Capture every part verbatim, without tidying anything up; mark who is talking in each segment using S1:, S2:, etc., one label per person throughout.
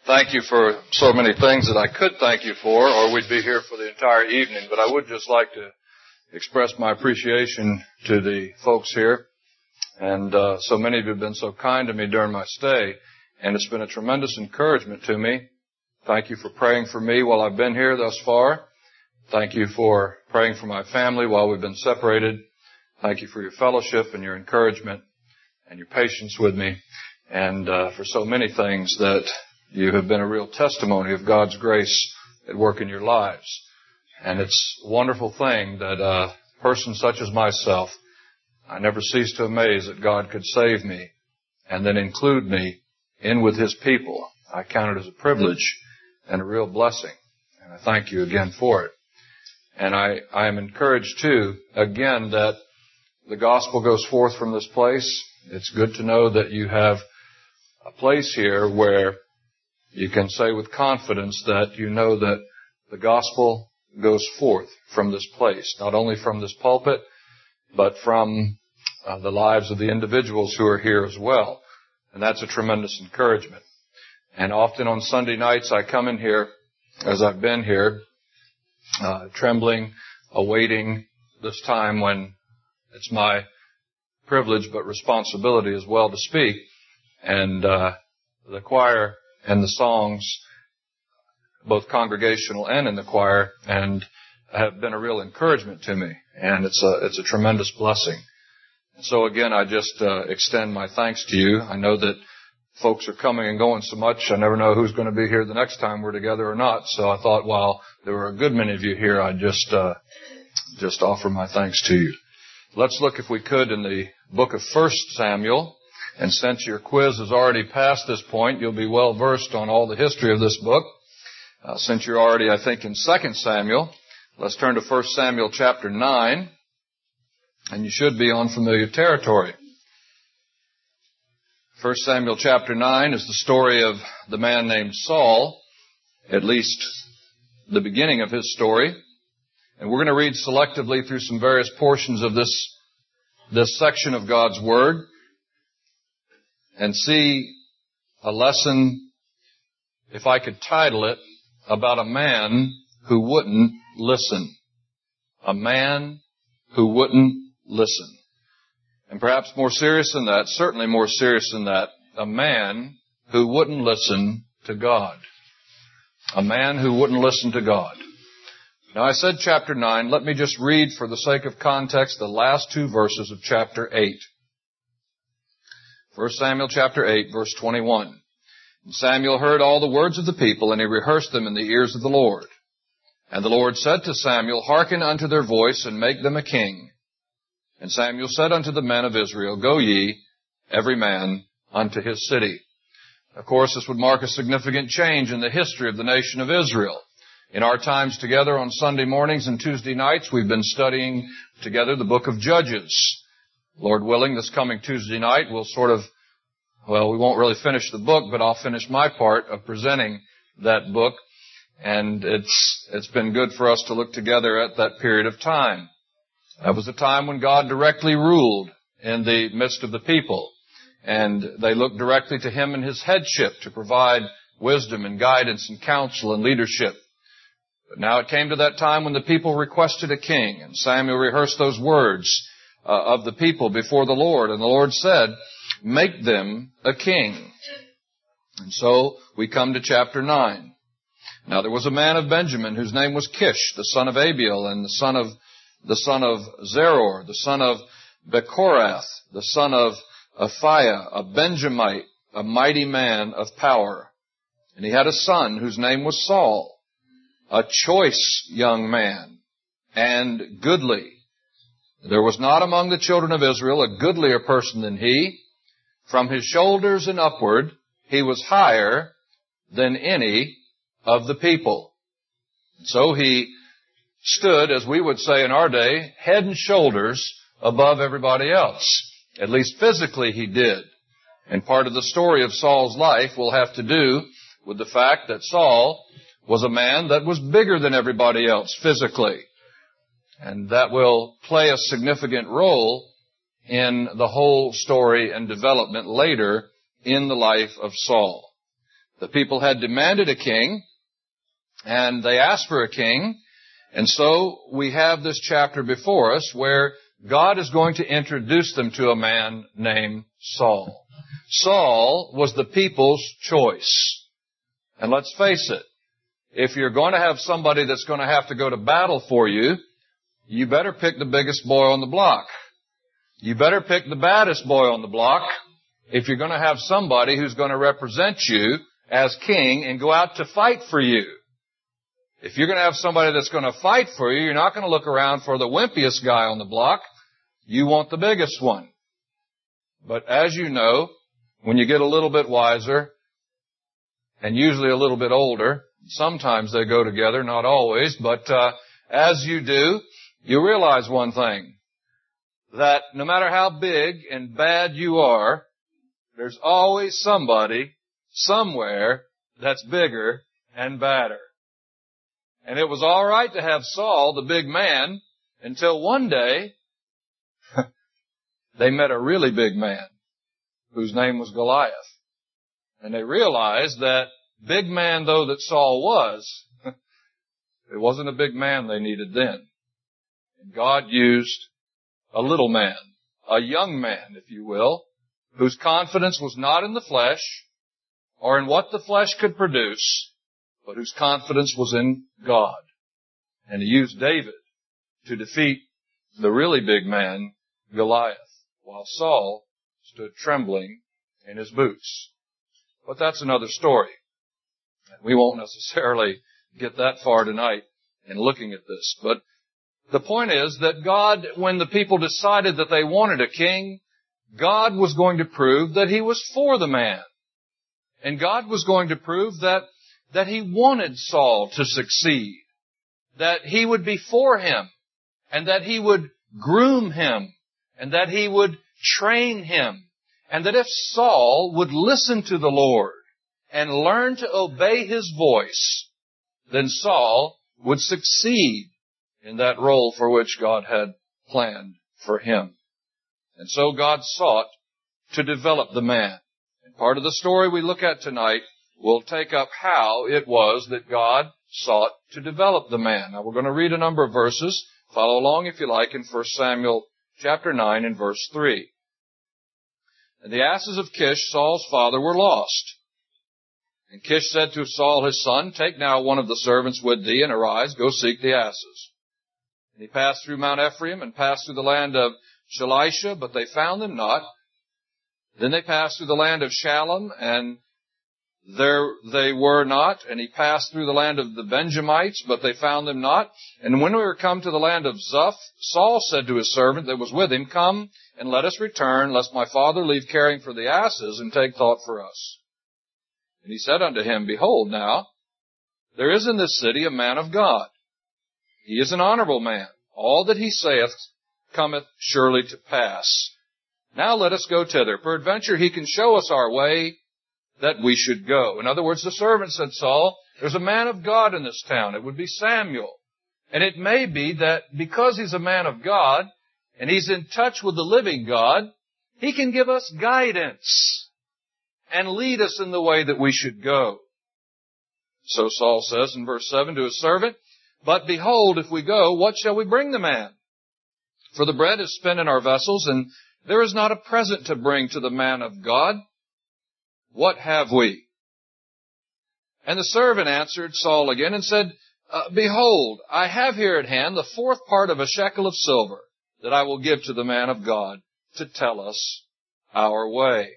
S1: thank you for so many things that I could thank you for, or we'd be here for the entire evening. But I would just like to express my appreciation to the folks here. And uh, so many of you have been so kind to me during my stay, and it's been a tremendous encouragement to me. Thank you for praying for me while I've been here thus far. Thank you for praying for my family while we've been separated. Thank you for your fellowship and your encouragement and your patience with me, and uh, for so many things that you have been a real testimony of God's grace at work in your lives. And it's a wonderful thing that a person such as myself, I never cease to amaze that God could save me and then include me in with His people. I count it as a privilege and a real blessing, and I thank you again for it. And I, I am encouraged, too, again, that the gospel goes forth from this place. It's good to know that you have a place here where you can say with confidence that you know that the gospel goes forth from this place, not only from this pulpit, but from uh, the lives of the individuals who are here as well. And that's a tremendous encouragement. And often on Sunday nights I come in here, as I've been here, uh, trembling, awaiting this time when it's my privilege but responsibility as well to speak. And uh, the choir and the songs, both congregational and in the choir, and have been a real encouragement to me. And it's a it's a tremendous blessing. And so again, I just uh, extend my thanks to you. I know that folks are coming and going so much, I never know who's going to be here the next time we're together or not. So I thought while there were a good many of you here, I'd just uh, just offer my thanks to you. Let's look, if we could, in the book of First Samuel. And since your quiz has already passed this point, you'll be well versed on all the history of this book. Uh, since you're already, I think, in Second Samuel, let's turn to First Samuel chapter nine. And you should be on familiar territory. First Samuel chapter nine is the story of the man named Saul, at least the beginning of his story. And we're going to read selectively through some various portions of this, this section of God's Word and see a lesson, if I could title it, about a man who wouldn't listen. A man who wouldn't listen. And perhaps more serious than that, certainly more serious than that, a man who wouldn't listen to God. A man who wouldn't listen to God. Now, I said chapter nine. Let me just read, for the sake of context, the last two verses of chapter eight. First Samuel chapter eight, verse twenty-one. And Samuel heard all the words of the people, and he rehearsed them in the ears of the Lord. And the Lord said to Samuel, Hearken unto their voice, and make them a king. And Samuel said unto the men of Israel, Go ye, every man unto his city. Of course, this would mark a significant change in the history of the nation of Israel. In our times together on Sunday mornings and Tuesday nights, we've been studying together the book of Judges. Lord willing, this coming Tuesday night, we'll sort of, well, we won't really finish the book, but I'll finish my part of presenting that book. And it's, it's been good for us to look together at that period of time. That was a time when God directly ruled in the midst of the people. And they looked directly to Him and His headship to provide wisdom and guidance and counsel and leadership. But now it came to that time when the people requested a king, and Samuel rehearsed those words uh, of the people before the Lord. And the Lord said, Make them a king. And so we come to chapter nine. Now there was a man of Benjamin whose name was Kish, the son of Abiel, and the son of the son of Zeror, the son of Bechorath, the son of Aphiah, a Benjamite, a mighty man of power. And he had a son whose name was Saul, a choice young man, and goodly. There was not among the children of Israel a goodlier person than he. From his shoulders and upward, he was higher than any of the people. And so he stood, as we would say in our day, head and shoulders above everybody else. At least physically he did. And part of the story of Saul's life will have to do with the fact that Saul was a man that was bigger than everybody else physically. And that will play a significant role in the whole story and development later in the life of Saul. The people had demanded a king, and they asked for a king. And so we have this chapter before us where God is going to introduce them to a man named Saul. Saul was the people's choice. And let's face it, if you're going to have somebody that's going to have to go to battle for you, you better pick the biggest boy on the block. You better pick the baddest boy on the block if you're going to have somebody who's going to represent you as king and go out to fight for you. If you're going to have somebody that's going to fight for you, you're not going to look around for the wimpiest guy on the block. You want the biggest one. But as you know, when you get a little bit wiser, and usually a little bit older, sometimes they go together, not always, but uh, as you do, you realize one thing, that no matter how big and bad you are, there's always somebody, somewhere, that's bigger and badder. And it was all right to have Saul, the big man, until one day they met a really big man whose name was Goliath. And they realized that big man though that Saul was, it wasn't a big man they needed then. And God used a little man, a young man, if you will, whose confidence was not in the flesh or in what the flesh could produce, but whose confidence was in God. And he used David to defeat the really big man, Goliath, while Saul stood trembling in his boots. But that's another story. We won't necessarily get that far tonight in looking at this. But the point is that God, when the people decided that they wanted a king, God was going to prove that He was for the man. And God was going to prove that, that He wanted Saul to succeed. That He would be for him. And that He would groom him. And that He would train him. And that if Saul would listen to the Lord and learn to obey His voice, then Saul would succeed in that role for which God had planned for him. And so God sought to develop the man. And part of the story we look at tonight will take up how it was that God sought to develop the man. Now we're going to read a number of verses. Follow along if you like in First Samuel chapter nine and verse three. And the asses of Kish, Saul's father, were lost. And Kish said to Saul his son, Take now one of the servants with thee, and arise, go seek the asses. And he passed through Mount Ephraim, and passed through the land of Shalisha, but they found them not. Then they passed through the land of Shalem, and there they were not. And he passed through the land of the Benjamites, but they found them not. And when we were come to the land of Zuph, Saul said to his servant that was with him, Come, and let us return, lest my father leave caring for the asses, and take thought for us. And he said unto him, Behold now, there is in this city a man of God. He is an honorable man. All that he saith cometh surely to pass. Now let us go thither. Peradventure he can show us our way that we should go. In other words, the servant said, Saul, there's a man of God in this town. It would be Samuel. And it may be that because he's a man of God, and he's in touch with the living God, he can give us guidance and lead us in the way that we should go. So Saul says in verse seven to his servant, But behold, if we go, what shall we bring the man? For the bread is spent in our vessels, and there is not a present to bring to the man of God. What have we? And the servant answered Saul again and said, uh, Behold, I have here at hand the fourth part of a shekel of silver that I will give to the man of God to tell us our way.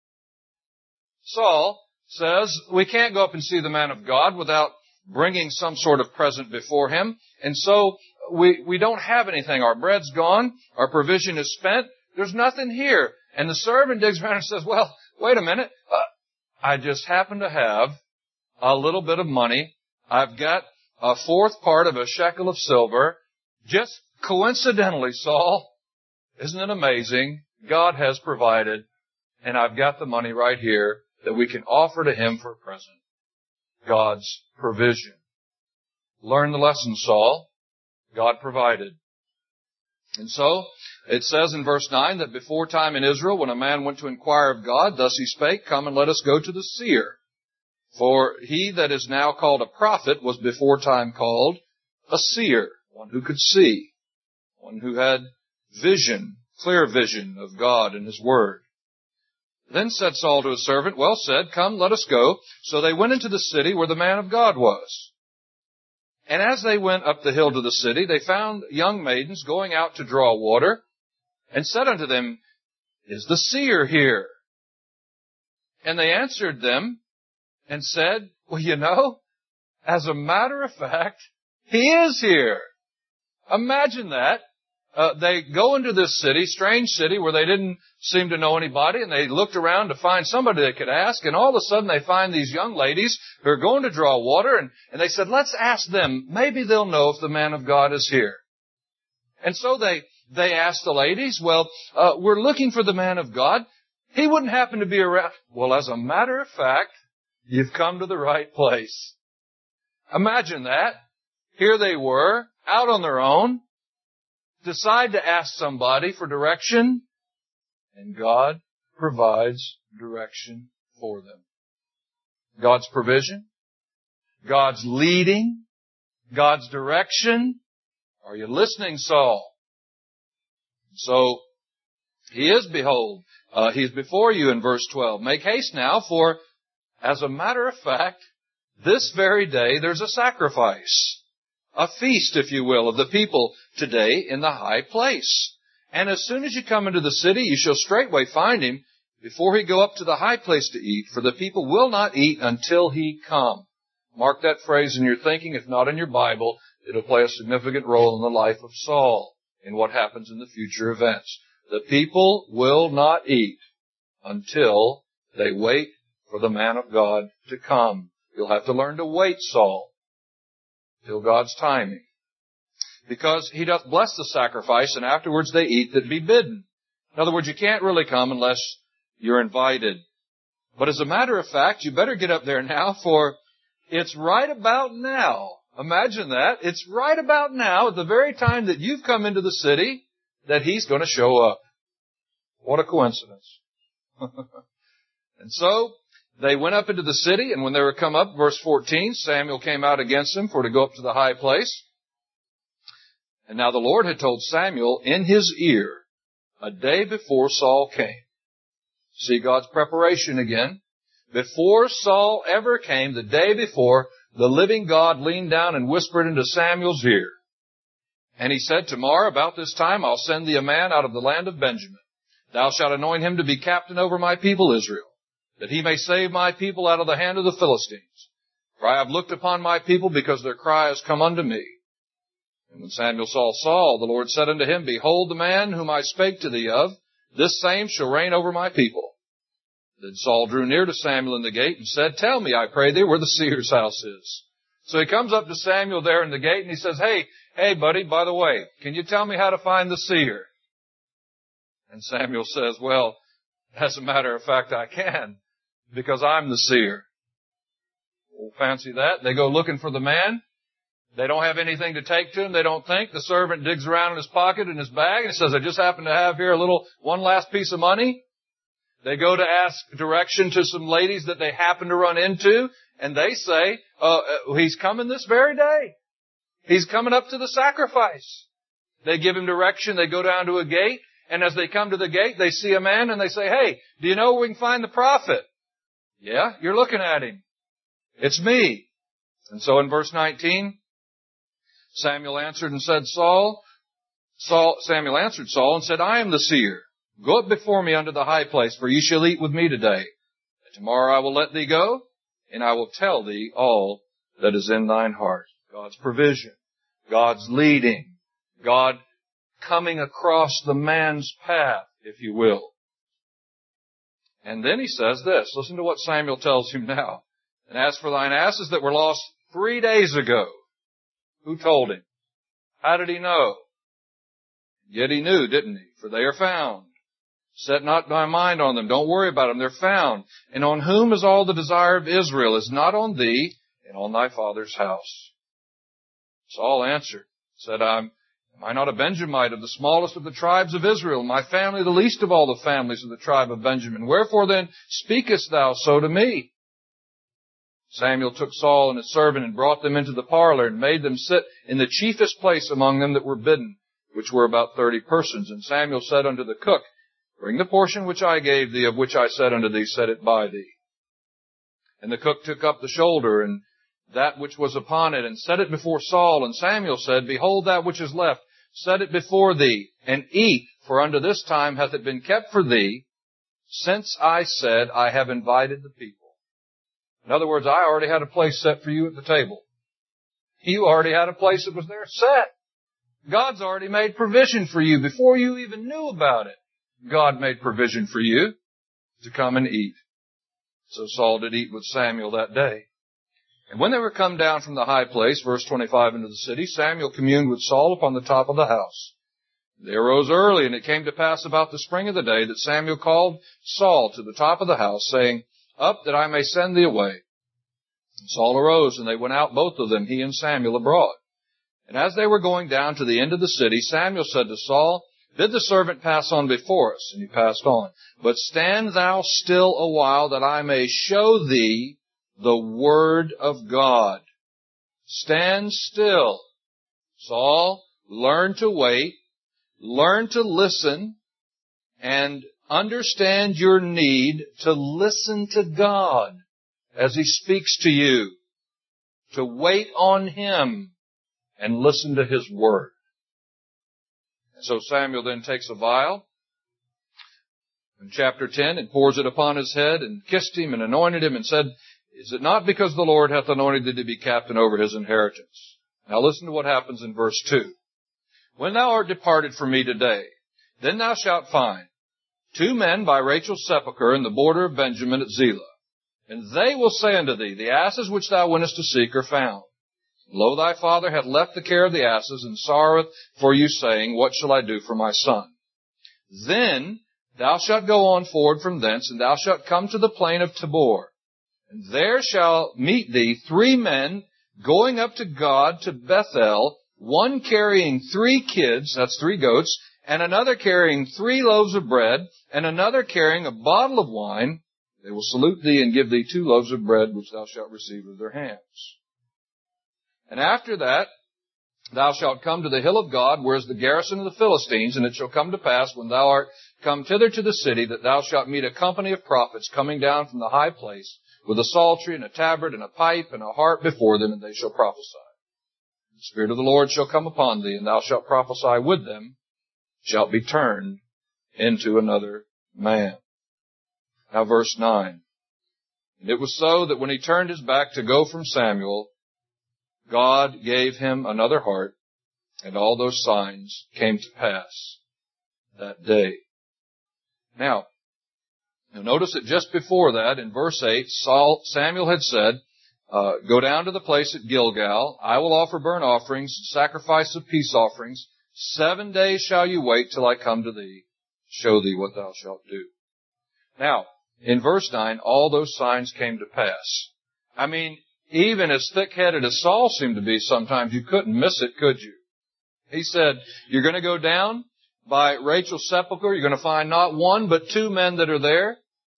S1: Saul says, we can't go up and see the man of God without bringing some sort of present before him. And so we, we don't have anything. Our bread's gone. Our provision is spent. There's nothing here. And the servant digs around and says, well, wait a minute. Uh, I just happen to have a little bit of money. I've got a fourth part of a shekel of silver. Just coincidentally, Saul, isn't it amazing? God has provided, and I've got the money right here that we can offer to him for a present. God's provision. Learn the lesson, Saul. God provided. And so, it says in verse nine that before time in Israel, when a man went to inquire of God, thus he spake, Come and let us go to the seer. For he that is now called a prophet was before time called a seer, one who could see, one who had vision, clear vision of God and His Word. Then said Saul to his servant, Well said, come, let us go. So they went into the city where the man of God was. And as they went up the hill to the city, they found young maidens going out to draw water, and said unto them, Is the seer here? And they answered them and said, Well, you know, as a matter of fact, he is here. Imagine that. Uh, they go into this city, strange city, where they didn't seem to know anybody, and they looked around to find somebody they could ask, and all of a sudden they find these young ladies who are going to draw water, and, and they said, let's ask them. Maybe they'll know if the man of God is here. And so they, they asked the ladies, well, uh, we're looking for the man of God. He wouldn't happen to be around. Well, as a matter of fact, you've come to the right place. Imagine that. Here they were, out on their own, decide to ask somebody for direction, and God provides direction for them. God's provision, God's leading, God's direction. Are you listening, Saul? So, he is, behold, uh, he's before you in verse twelve. Make haste now, for as a matter of fact, this very day there's a sacrifice. A feast, if you will, of the people today in the high place. And as soon as you come into the city, you shall straightway find him before he go up to the high place to eat, for the people will not eat until he come. Mark that phrase in your thinking. If not in your Bible, it'll play a significant role in the life of Saul, in what happens in the future events. The people will not eat until they wait for the man of God to come. You'll have to learn to wait, Saul, till God's timing. Because he doth bless the sacrifice, and afterwards they eat that be bidden. In other words, you can't really come unless you're invited. But as a matter of fact, you better get up there now, for it's right about now. Imagine that. It's right about now, at the very time that you've come into the city, that he's going to show up. What a coincidence. And so, they went up into the city, and when they were come up, verse fourteen, Samuel came out against them for to go up to the high place. And now the Lord had told Samuel in his ear a day before Saul came. See God's preparation again. Before Saul ever came, the day before, the living God leaned down and whispered into Samuel's ear. And he said, Tomorrow about this time I'll send thee a man out of the land of Benjamin. Thou shalt anoint him to be captain over my people Israel, that he may save my people out of the hand of the Philistines. For I have looked upon my people because their cry has come unto me. And when Samuel saw Saul, the Lord said unto him, Behold the man whom I spake to thee of, this same shall reign over my people. Then Saul drew near to Samuel in the gate and said, Tell me, I pray thee, where the seer's house is. So he comes up to Samuel there in the gate and he says, Hey, hey buddy, by the way, can you tell me how to find the seer? And Samuel says, Well, as a matter of fact, I can, because I'm the seer. Well, fancy that. They go looking for the man. They don't have anything to take to him. They don't think. The servant digs around in his pocket, in his bag, and says, I just happen to have here a little, one last piece of money. They go to ask direction to some ladies that they happen to run into, and they say, uh, he's coming this very day. He's coming up to the sacrifice. They give him direction. They go down to a gate, and as they come to the gate, they see a man, and they say, Hey, do you know where we can find the prophet? Yeah, you're looking at him. It's me. And so in verse nineteen, Samuel answered and said, Saul, Saul, Samuel answered Saul and said, I am the seer. Go up before me unto the high place, for ye shall eat with me today. And tomorrow I will let thee go, and I will tell thee all that is in thine heart. God's provision, God's leading, God coming across the man's path, if you will. And then he says this. Listen to what Samuel tells him now. And as for thine asses that were lost three days ago, who told him? How did he know? Yet he knew, didn't he? For they are found. Set not thy mind on them. Don't worry about them. They're found. And on whom is all the desire of Israel? Is not on thee and on thy father's house. Saul answered, said, I'm, am I not a Benjamite of the smallest of the tribes of Israel? My family the least of all the families of the tribe of Benjamin. Wherefore then speakest thou so to me? Samuel took Saul and his servant and brought them into the parlor and made them sit in the chiefest place among them that were bidden, which were about thirty persons. And Samuel said unto the cook, Bring the portion which I gave thee, of which I said unto thee, set it by thee. And the cook took up the shoulder and that which was upon it, and set it before Saul. And Samuel said, Behold that which is left, set it before thee, and eat, for unto this time hath it been kept for thee, since I said, I have invited the people. In other words, I already had a place set for you at the table. You already had a place that was there set. God's already made provision for you before you even knew about it. God made provision for you to come and eat. So Saul did eat with Samuel that day. And when they were come down from the high place, verse twenty-five, into the city, Samuel communed with Saul upon the top of the house. They arose early, and it came to pass about the spring of the day that Samuel called Saul to the top of the house, saying, Up, that I may send thee away. And Saul arose, and they went out both of them, he and Samuel, abroad. And as they were going down to the end of the city, Samuel said to Saul, Bid the servant pass on before us. And he passed on. But stand thou still a while, that I may show thee the word of God. Stand still. Saul, learn to wait, learn to listen, and understand your need to listen to God as He speaks to you, to wait on Him and listen to His word. And so Samuel then takes a vial in chapter ten and pours it upon his head and kissed him and anointed him and said, Is it not because the Lord hath anointed thee to be captain over his inheritance? Now listen to what happens in verse two. When thou art departed from me today, then thou shalt find two men by Rachel's sepulchre in the border of Benjamin at Zelah. And they will say unto thee, The asses which thou wentest to seek are found. Lo, thy father hath left the care of the asses, and sorroweth for you, saying, What shall I do for my son? Then thou shalt go on forward from thence, and thou shalt come to the plain of Tabor. And there shall meet thee three men going up to God to Bethel, one carrying three kids, that's three goats, and another carrying three loaves of bread, and another carrying a bottle of wine. They will salute thee and give thee two loaves of bread, which thou shalt receive of their hands. And after that, thou shalt come to the hill of God, where is the garrison of the Philistines, and it shall come to pass, when thou art come thither to the city, that thou shalt meet a company of prophets coming down from the high place, with a psaltery and a tabret and a pipe and a harp before them, and they shall prophesy. The Spirit of the Lord shall come upon thee, and thou shalt prophesy with them, shalt be turned into another man. Now verse nine. And it was so that when he turned his back to go from Samuel, God gave him another heart, and all those signs came to pass that day. Now, you'll notice that just before that, in verse eight, Saul, Samuel had said, uh, Go down to the place at Gilgal. I will offer burnt offerings, sacrifice of peace offerings. Seven days shall you wait till I come to thee, show thee what thou shalt do. Now, in verse nine, all those signs came to pass. I mean, even as thick-headed as Saul seemed to be sometimes, you couldn't miss it, could you? He said, You're going to go down by Rachel's sepulchre. You're going to find not one, but two men that are there.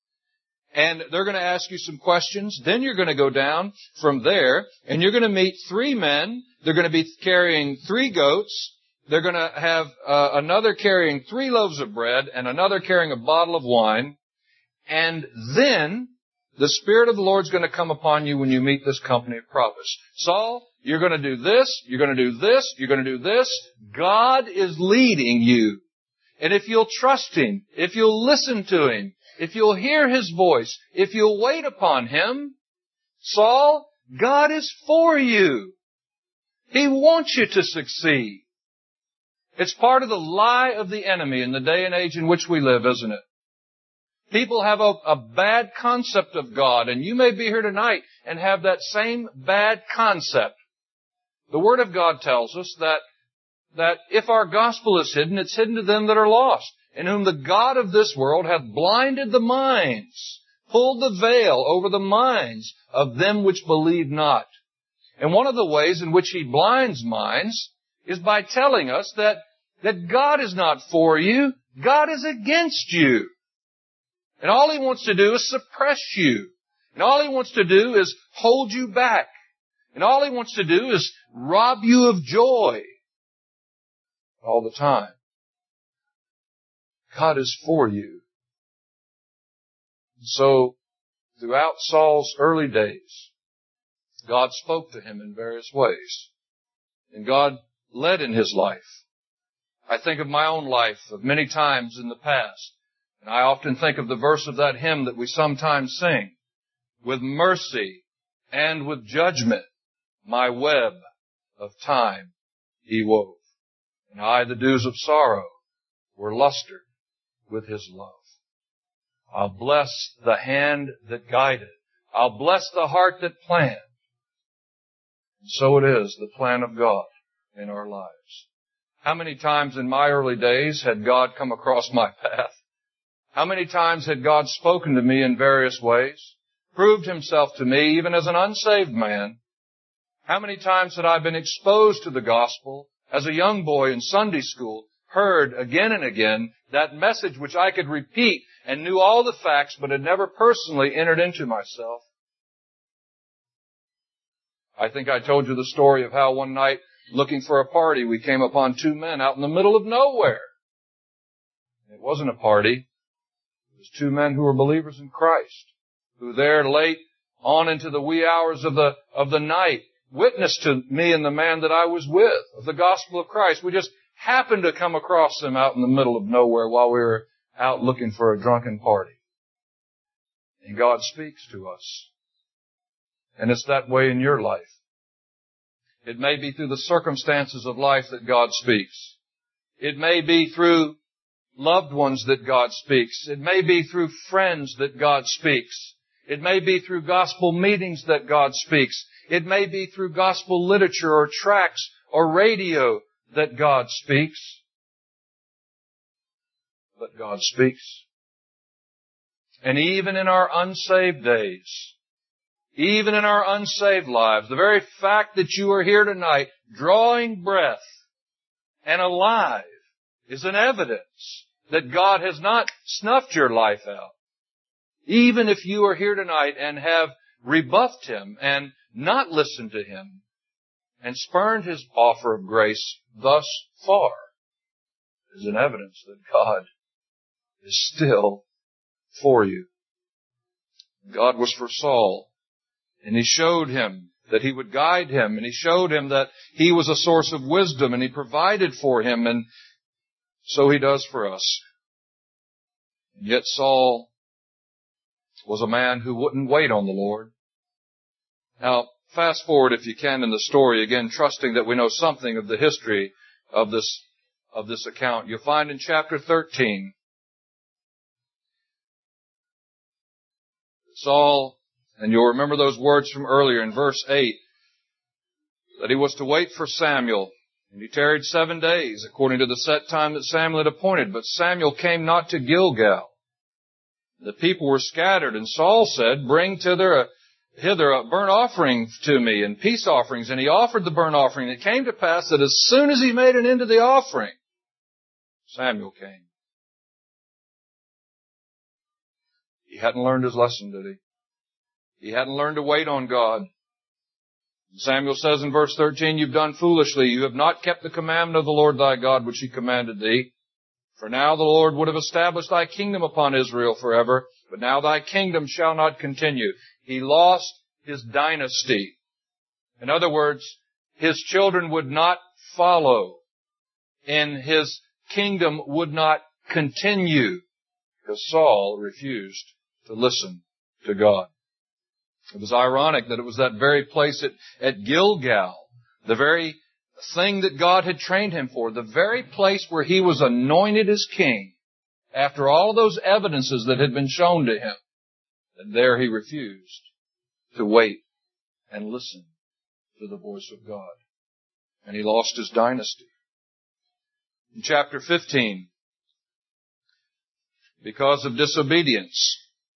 S1: And they're going to ask you some questions. Then you're going to go down from there, and you're going to meet three men. They're going to be carrying three goats. They're going to have uh, another carrying three loaves of bread, and another carrying a bottle of wine. And then the Spirit of the Lord's going to come upon you when you meet this company of prophets. Saul, you're going to do this, you're going to do this, you're going to do this. God is leading you. And if you'll trust Him, if you'll listen to Him, if you'll hear His voice, if you'll wait upon Him, Saul, God is for you. He wants you to succeed. It's part of the lie of the enemy in the day and age in which we live, isn't it? People have a, a bad concept of God, and you may be here tonight and have that same bad concept. The Word of God tells us that, that if our gospel is hidden, it's hidden to them that are lost, in whom the God of this world hath blinded the minds, pulled the veil over the minds of them which believe not. And one of the ways in which He blinds minds is by telling us that, that God is not for you, God is against you. And all He wants to do is suppress you. And all he wants to do is hold you back. And all he wants to do is rob you of joy all the time. God is for you. So, throughout Saul's early days, God spoke to him in various ways. And God led in his life. I think of my own life of many times in the past. And I often think of the verse of that hymn that we sometimes sing. With mercy and with judgment, my web of time he wove. And I, the dews of sorrow, were lustered with his love. I'll bless the hand that guided. I'll bless the heart that planned. And so it is, the plan of God in our lives. How many times in my early days had God come across my path? How many times had God spoken to me in various ways? Proved himself to me even as an unsaved man? How many times had I been exposed to the gospel as a young boy in Sunday school, heard again and again that message which I could repeat and knew all the facts but had never personally entered into myself? I think I told you the story of how one night, looking for a party, we came upon two men out in the middle of nowhere. It wasn't a party. It was two men who were believers in Christ, who there late on into the wee hours of the, of the night witnessed to me and the man that I was with of the gospel of Christ. We just happened to come across them out in the middle of nowhere while we were out looking for a drunken party. And God speaks to us. And it's that way in your life. It may be through the circumstances of life that God speaks. It may be through loved ones that God speaks. It may be through friends that God speaks. It may be through gospel meetings that God speaks. It may be through gospel literature or tracts or radio that God speaks. But God speaks. And even in our unsaved days, even in our unsaved lives, the very fact that you are here tonight, drawing breath and alive, is an evidence that God has not snuffed your life out. Even if you are here tonight and have rebuffed Him and not listened to Him and spurned His offer of grace thus far, is an evidence that God is still for you. God was for Saul, and He showed him that He would guide him, and He showed him that He was a source of wisdom, and He provided for him, and so He does for us. And yet Saul was a man who wouldn't wait on the Lord. Now, fast forward if you can in the story, again, trusting that we know something of the history of this, of this account. You'll find in chapter thirteen, Saul, and you'll remember those words from earlier in verse eight, that he was to wait for Samuel. And he tarried seven days, according to the set time that Samuel had appointed. But Samuel came not to Gilgal. The people were scattered, and Saul said, Bring thither a, hither a burnt offering to me, and peace offerings. And he offered the burnt offering. And it came to pass that as soon as he made an end of the offering, Samuel came. He hadn't learned his lesson, did he? He hadn't learned to wait on God. Samuel says in verse thirteen, You've done foolishly. You have not kept the commandment of the Lord thy God, which He commanded thee. For now the Lord would have established thy kingdom upon Israel forever, but now thy kingdom shall not continue. He lost his dynasty. In other words, his children would not follow, and his kingdom would not continue, because Saul refused to listen to God. It was ironic that it was that very place at, at Gilgal, the very thing that God had trained him for, the very place where he was anointed as king, after all those evidences that had been shown to him, and there he refused to wait and listen to the voice of God. And he lost his dynasty. In chapter fifteen, because of disobedience,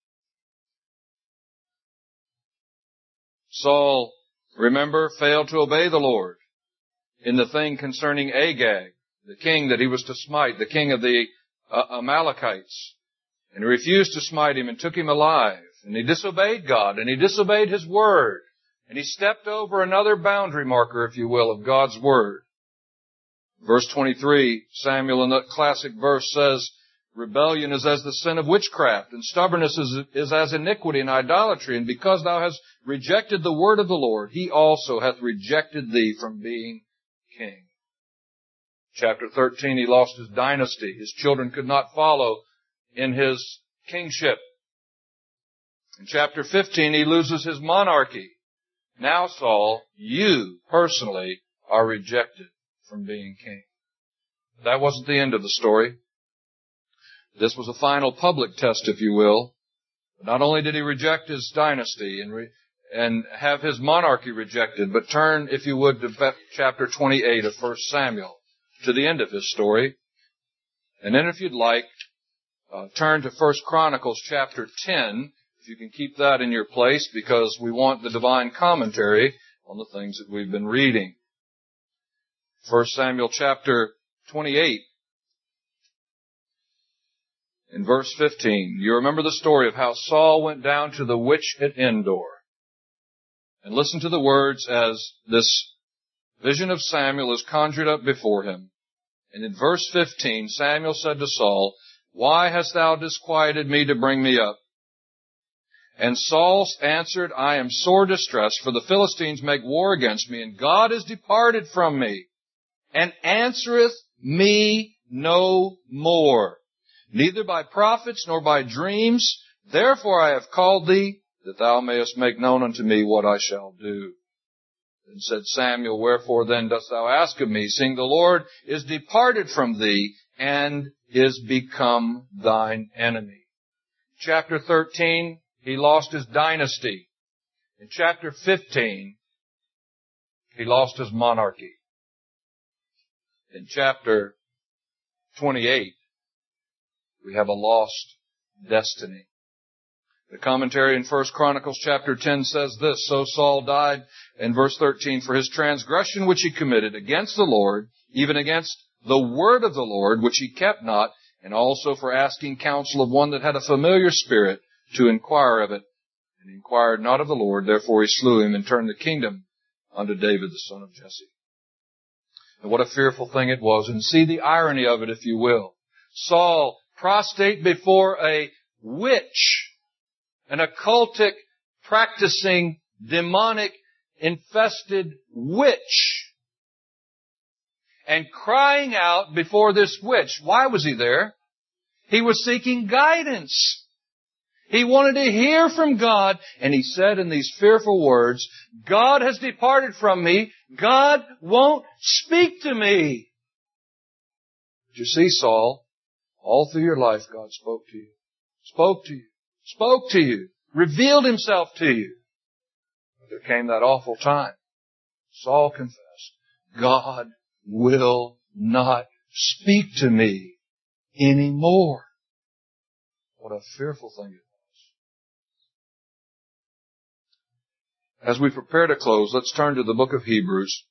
S1: Saul, remember, failed to obey the Lord in the thing concerning Agag, the king that he was to smite, the king of the uh, Amalekites. And he refused to smite him and took him alive. And he disobeyed God, and he disobeyed His Word. And he stepped over another boundary marker, if you will, of God's Word. Verse twenty-three, Samuel in that classic verse says, rebellion is as the sin of witchcraft, and stubbornness is, is as iniquity and idolatry. And because thou hast rejected the word of the Lord, He also hath rejected thee from being king. Chapter thirteen, he lost his dynasty. His children could not follow in his kingship. In chapter fifteen, he loses his monarchy. Now, Saul, you personally are rejected from being king. That wasn't the end of the story. This was a final public test, if you will. Not only did he reject his dynasty and re- and have his monarchy rejected, but turn, if you would, to chapter twenty-eight of First Samuel, to the end of his story. And then if you'd like, uh, turn to First Chronicles chapter ten, if you can keep that in your place, because we want the divine commentary on the things that we've been reading. First Samuel chapter twenty-eight. In verse fifteen, you remember the story of how Saul went down to the witch at Endor. And listen to the words as this vision of Samuel is conjured up before him. And in verse fifteen, Samuel said to Saul, why hast thou disquieted me to bring me up? And Saul answered, I am sore distressed, for the Philistines make war against me, and God is departed from me, and answereth me no more, neither by prophets nor by dreams. Therefore I have called thee, that thou mayest make known unto me what I shall do. And said Samuel, wherefore then dost thou ask of me, seeing the Lord is departed from thee, and is become thine enemy? Chapter thirteen, he lost his dynasty. In chapter fifteen, he lost his monarchy. In chapter twenty-eight, we have a lost destiny. The commentary in First Chronicles chapter ten says this, so Saul died, in verse thirteen, for his transgression which he committed against the Lord, even against the word of the Lord, which he kept not, and also for asking counsel of one that had a familiar spirit to inquire of it. And he inquired not of the Lord, therefore he slew him and turned the kingdom unto David the son of Jesse. And what a fearful thing it was. And see the irony of it, if you will. Saul, prostrate before a witch, an occultic, practicing, demonic, infested witch, and crying out before this witch. Why was he there? He was seeking guidance. He wanted to hear from God, and he said in these fearful words, God has departed from me. God won't speak to me. But you see, Saul, all through your life, God spoke to you. Spoke to you. Spoke to you. Revealed Himself to you. But there came that awful time. Saul confessed, God will not speak to me anymore. What a fearful thing it was. As we prepare to close, let's turn to the book of Hebrews.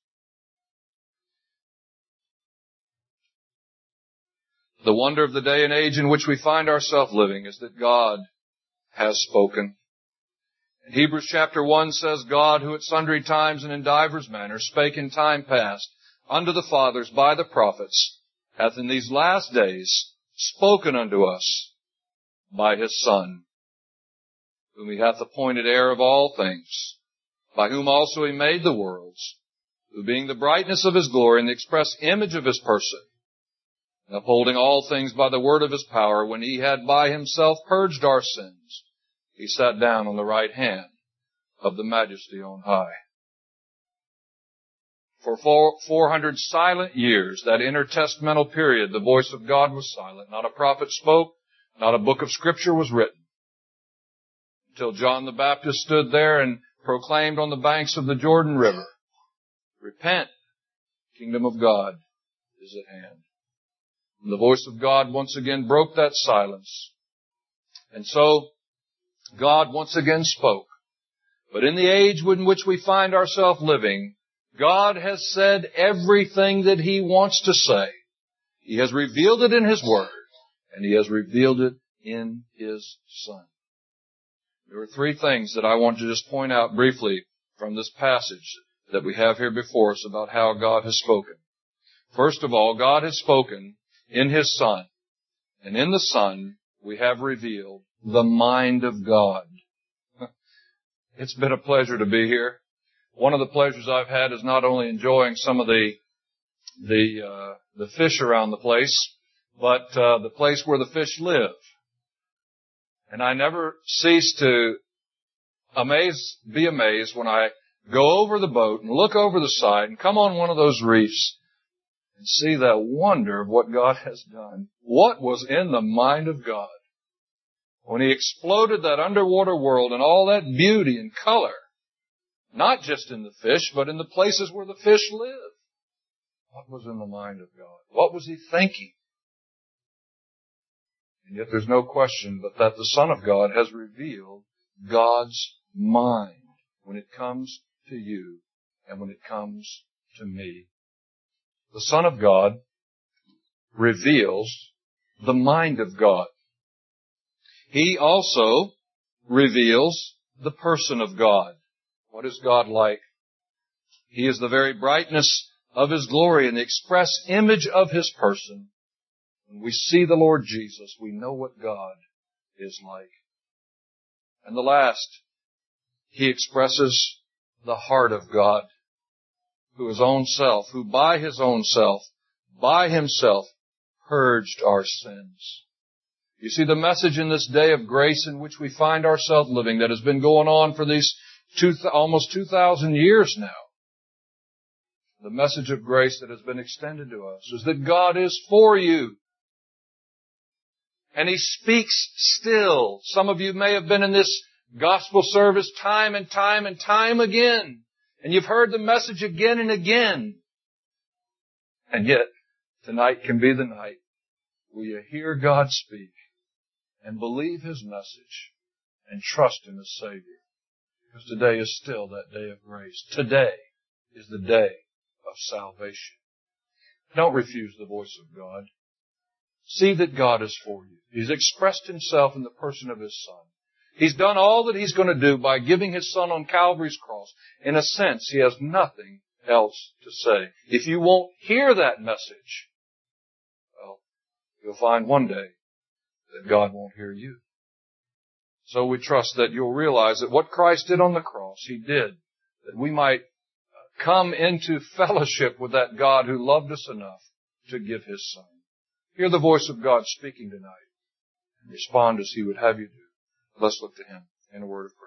S1: The wonder of the day and age in which we find ourselves living is that God has spoken. And Hebrews chapter one says, God, who at sundry times and in divers manners spake in time past unto the fathers by the prophets, hath in these last days spoken unto us by His Son, whom He hath appointed heir of all things, by whom also He made the worlds, who being the brightness of His glory and the express image of His person, upholding all things by the word of His power, when He had by Himself purged our sins, He sat down on the right hand of the Majesty on high. For four, four hundred silent years, that intertestamental period, the voice of God was silent. Not a prophet spoke, not a book of Scripture was written. Until John the Baptist stood there and proclaimed on the banks of the Jordan River, repent, the kingdom of God is at hand. And the voice of God once again broke that silence. And so, God once again spoke. But in the age in which we find ourselves living, God has said everything that He wants to say. He has revealed it in His Word, and He has revealed it in His Son. There are three things that I want to just point out briefly from this passage that we have here before us about how God has spoken. First of all, God has spoken in His Son. And in the Son, we have revealed the mind of God. It's been a pleasure to be here. One of the pleasures I've had is not only enjoying some of the the uh, the fish around the place, but uh, the place where the fish live. And I never cease to amaze, be amazed when I go over the boat and look over the side and come on one of those reefs and see that wonder of what God has done. What was in the mind of God when He exploded that underwater world and all that beauty and color, not just in the fish, but in the places where the fish live? What was in the mind of God? What was He thinking? And yet there's no question but that the Son of God has revealed God's mind when it comes to you and when it comes to me. The Son of God reveals the mind of God. He also reveals the person of God. What is God like? He is the very brightness of His glory and the express image of His person. When we see the Lord Jesus, we know what God is like. And the last, He expresses the heart of God, who His own self, who by His own self, by Himself, purged our sins. You see, the message in this day of grace in which we find ourselves living, that has been going on for these two, almost two thousand years now, the message of grace that has been extended to us is that God is for you. And He speaks still. Some of you may have been in this gospel service time and time and time again. And you've heard the message again and again. And yet, tonight can be the night where you hear God speak and believe His message and trust Him as Savior. Because today is still that day of grace. Today is the day of salvation. Don't refuse the voice of God. See that God is for you. He's expressed Himself in the person of His Son. He's done all that He's going to do by giving His Son on Calvary's cross. In a sense, He has nothing else to say. If you won't hear that message, well, you'll find one day that God won't hear you. So we trust that you'll realize that what Christ did on the cross, He did, that we might come into fellowship with that God who loved us enough to give His Son. Hear the voice of God speaking tonight and respond as He would have you do. Let's look to Him in a word of prayer.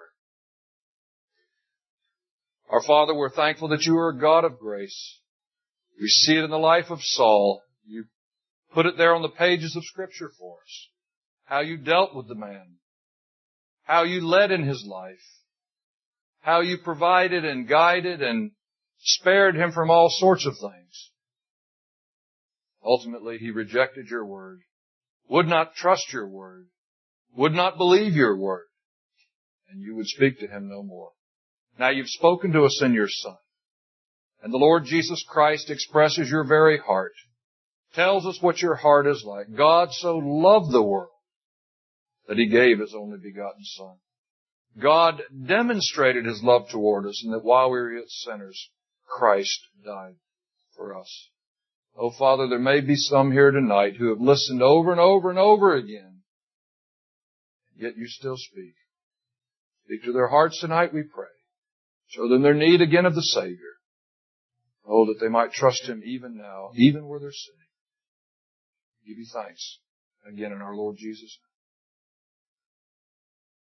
S1: Our Father, we're thankful that You are a God of grace. We see it in the life of Saul. You put it there on the pages of Scripture for us. How You dealt with the man. How You led in his life. How You provided and guided and spared him from all sorts of things. Ultimately, he rejected Your word, would not trust Your word, would not believe Your word, and You would speak to him no more. Now You've spoken to us in Your Son, and the Lord Jesus Christ expresses Your very heart, tells us what Your heart is like. God so loved the world that He gave His only begotten Son. God demonstrated His love toward us, and that while we were yet sinners, Christ died for us. Oh, Father, there may be some here tonight who have listened over and over and over again, yet You still speak. Speak to their hearts tonight, we pray. Show them their need again of the Savior. Oh, that they might trust Him even now, even where they're sitting. Give You thanks again in our Lord Jesus'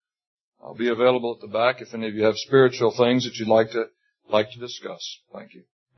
S1: name. I'll be available at the back if any of you have spiritual things that you'd like to like to discuss. Thank you.